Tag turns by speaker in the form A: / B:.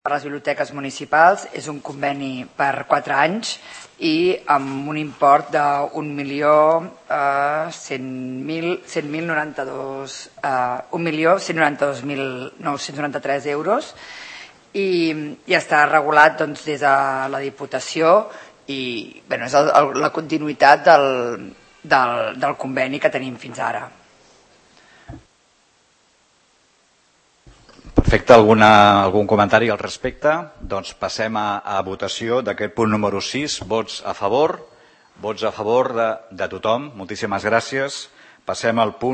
A: per les biblioteques municipals. És un conveni per 4 anys i amb un import de 1.192.993 euros i està regulat des de la Diputació i és la continuïtat del conveni que tenim fins ara.
B: Perfecte, algun comentari al respecte? Doncs passem a votació d'aquest punt número 6. Vots a favor de tothom. Moltíssimes gràcies. Passem al punt